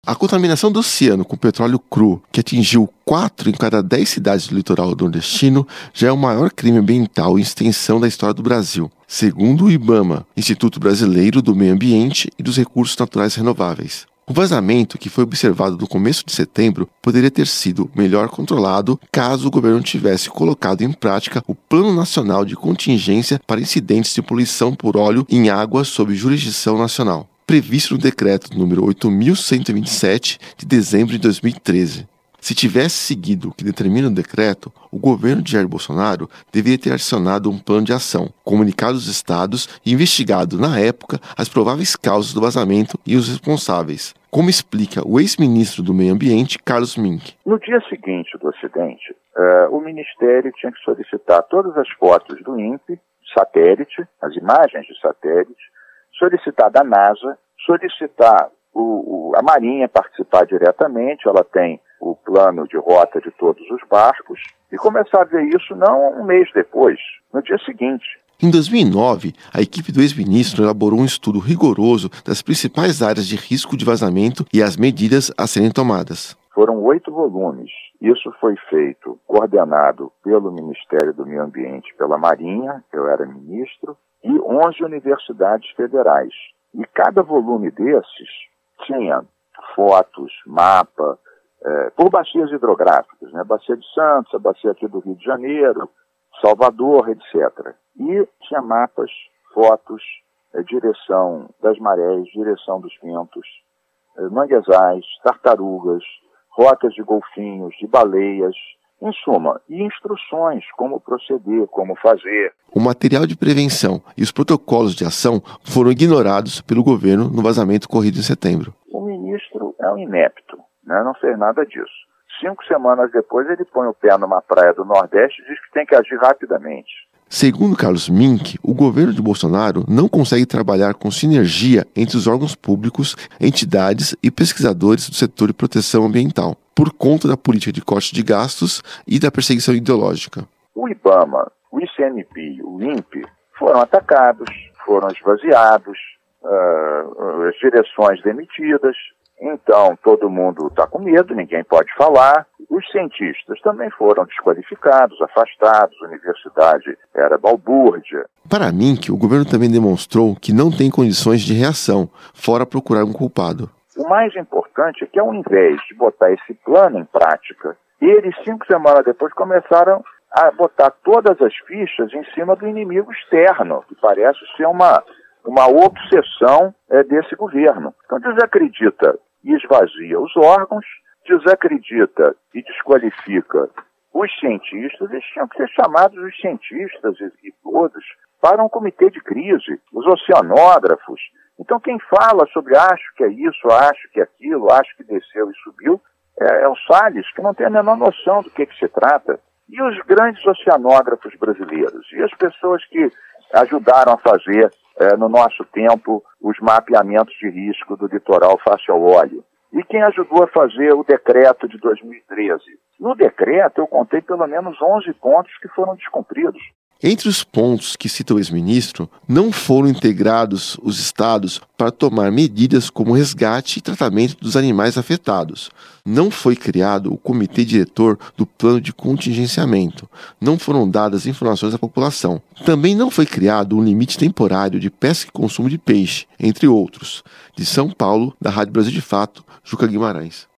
A contaminação do oceano com petróleo cru, que atingiu 4 em cada 10 cidades do litoral nordestino, já é o maior crime ambiental em extensão da história do Brasil, segundo o IBAMA, Instituto Brasileiro do Meio Ambiente e dos Recursos Naturais Renováveis. O vazamento, que foi observado no começo de setembro, poderia ter sido melhor controlado caso o governo tivesse colocado em prática o Plano Nacional de Contingência para Incidentes de Poluição por Óleo em Águas sob jurisdição nacional, previsto no decreto número 8.127 de dezembro de 2013. Se tivesse seguido o que determina o decreto, o governo de Jair Bolsonaro deveria ter adicionado um plano de ação, comunicado aos estados e investigado, na época, as prováveis causas do vazamento e os responsáveis, como explica o ex-ministro do Meio Ambiente, Carlos Mink. No dia seguinte do acidente, o Ministério tinha que solicitar todas as fotos do INPE, satélite, as imagens de satélite, solicitar da NASA, solicitar a Marinha participar diretamente, ela tem o plano de rota de todos os barcos, e começar a ver isso não um mês depois, no dia seguinte. Em 2009, a equipe do ex-ministro elaborou um estudo rigoroso das principais áreas de risco de vazamento e as medidas a serem tomadas. Foram 8 volumes. Isso foi feito, coordenado pelo Ministério do Meio Ambiente, pela Marinha, eu era ministro, e 11 universidades federais. E cada volume desses tinha fotos, mapa, por bacias hidrográficas, né? Bacia de Santos, a bacia aqui do Rio de Janeiro, Salvador, etc. E tinha mapas, fotos, direção das marés, direção dos ventos, manguezais, tartarugas, rotas de golfinhos, de baleias, em suma, e instruções como proceder, como fazer. O material de prevenção e os protocolos de ação foram ignorados pelo governo no vazamento ocorrido em setembro. O ministro é um inepto, né? Não fez nada disso. 5 semanas depois ele põe o pé numa praia do Nordeste e diz que tem que agir rapidamente. Segundo Carlos Mink, o governo de Bolsonaro não consegue trabalhar com sinergia entre os órgãos públicos, entidades e pesquisadores do setor de proteção ambiental, por conta da política de corte de gastos e da perseguição ideológica. O IBAMA, o ICMBio e o INPE foram atacados, foram esvaziados, as direções demitidas. Então, todo mundo está com medo, ninguém pode falar. Os cientistas também foram desqualificados, afastados, a universidade era balbúrdia. Para Mink, o governo também demonstrou que não tem condições de reação, fora procurar um culpado. O mais importante é que, ao invés de botar esse plano em prática, eles, 5 semanas depois, começaram a botar todas as fichas em cima do inimigo externo, que parece ser uma obsessão desse governo. Então, desacredita e esvazia os órgãos, desacredita e desqualifica os cientistas. Eles tinham que ser chamados, os cientistas e todos, para um comitê de crise, os oceanógrafos. Então, quem fala sobre acho que é isso, acho que é aquilo, acho que desceu e subiu, é o Salles, que não tem a menor noção do que se trata. E os grandes oceanógrafos brasileiros, e as pessoas que ajudaram a fazer, no nosso tempo, os mapeamentos de risco do litoral face ao óleo. E quem ajudou a fazer o decreto de 2013. No decreto, eu contei pelo menos 11 pontos que foram descumpridos. Entre os pontos que cita o ex-ministro, não foram integrados os estados para tomar medidas como resgate e tratamento dos animais afetados. Não foi criado o comitê diretor do plano de contingenciamento. Não foram dadas informações à população. Também não foi criado um limite temporário de pesca e consumo de peixe, entre outros. De São Paulo, da Rádio Brasil de Fato, Juca Guimarães.